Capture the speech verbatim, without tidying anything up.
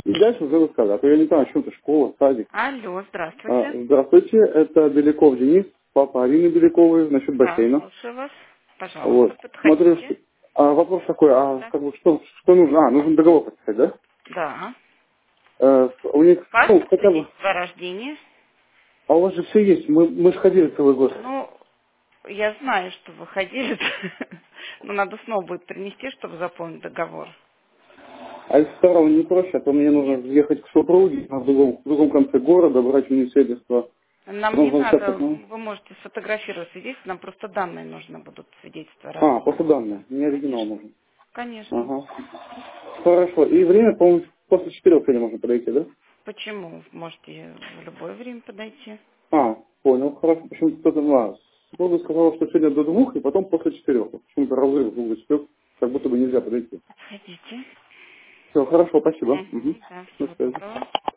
И дальше уже рассказать. А то я не знаю, о чем-то школа, садик. Алло, А, здравствуйте. здравствуйте, это Беляков Денис, папа Арины Беляковой, насчет Да, бассейна. слушаю вас. Пожалуйста, Вот. Смотрю, что... подходите. А вопрос такой, а Да. как бы что, что нужно? А, нужен договор подписать, да? Да. Э, у них, ну, Паспорт, хотя бы... свидетельство о рождении. А у вас же все есть, мы, мы же ходили целый год. Ну, я знаю, что вы ходили, но надо снова будет принести, чтобы заполнить договор. А из старого не проще, а то мне Нет. нужно ехать к супруге на другом, в другом конце города, брать у нее свидетельство. Нам не Нужно надо, участвовать, ну... вы можете сфотографировать свидетельство, нам просто данные нужны будут свидетельства о А, рождении. просто данные, не оригинал Конечно, нужен. конечно. Ага. Хорошо. И время, по-моему, после четырех сегодня можно подойти, да? Почему? Можете в любое время подойти. А, понял, хорошо. Почему-то кто-то, ну, а, супруга сказала, что сегодня до двух, и потом после четырех. Вот почему-то разрыв двух до четырех, как будто бы нельзя подойти. Подходите. Все, хорошо, спасибо. Угу. Угу, да, До всего связи. доброго.